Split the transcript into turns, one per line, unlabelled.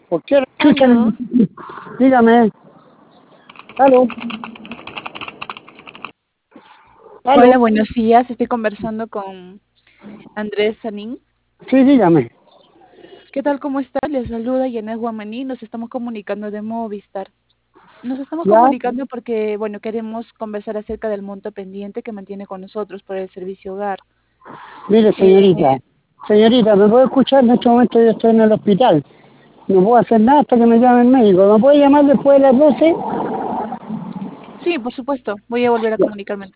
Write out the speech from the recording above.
¿Por qué no
Aló.
escuchan? Dígame. Aló,
Hola,
aló.
buenos días. Estoy conversando con Andrés Sanín.
Sí, dígame.
¿Qué tal? ¿Cómo está? Les saluda Yanez Guamaní. Nos estamos comunicando de Movistar. Nos estamos
Ya,
comunicando porque, bueno, queremos conversar acerca del monto pendiente que mantiene con nosotros por el servicio hogar.
mire,
Eh,
señorita. Señorita, ¿me puede escuchar? En este momento yo estoy en el hospital. No puedo hacer nada hasta que me llame el médico. ¿Me puede llamar después de las 12?
sí, por supuesto. Voy a volver a comunicarme